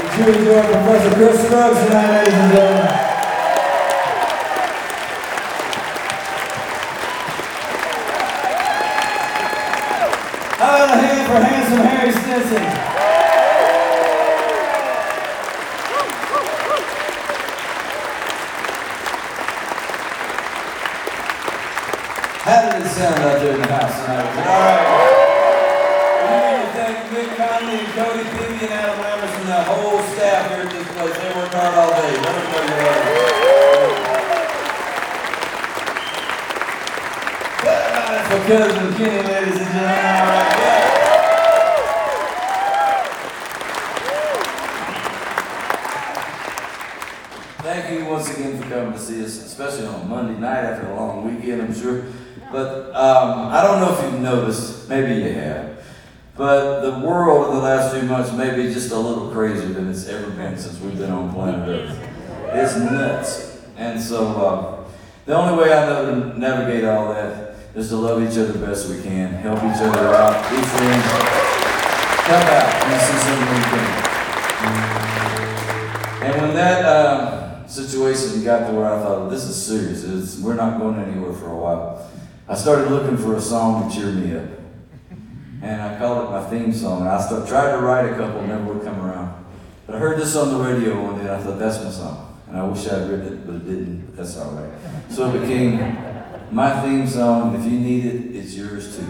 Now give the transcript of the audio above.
Truly enjoyed Professor Chris Scruggs tonight, ladies and gentlemen. How about a hand for handsome Harry Stinson? How did it sound out there in the house tonight? All right. We need to thank Mick Conley and Cody Peavy and Adam Lammers and the whole staff here at this place. They worked hard all day. Let us know you love it. That's for Cousin Kenny, ladies and gentlemen. All right, yeah. Thank you once again for coming to see us, especially on a Monday night after a long weekend, I'm sure. But I don't know if you've noticed, maybe you have, but the world in the last few months may be just a little crazier than it's ever been since we've been on planet Earth. It's nuts. And so the only way I know to navigate all that is to love each other the best we can, help each other out, be friends, help out, and see something we can. And when that situation got to where I thought, this is serious, we're not going anywhere for a while, I started looking for a song to cheer me up. And I called it my theme song. And I tried to write a couple, never would come around. But I heard this on the radio one day, and I thought, that's my song. And I wish I had written it, but it didn't. But that's all right. So it became my theme song. If you need it, it's yours too.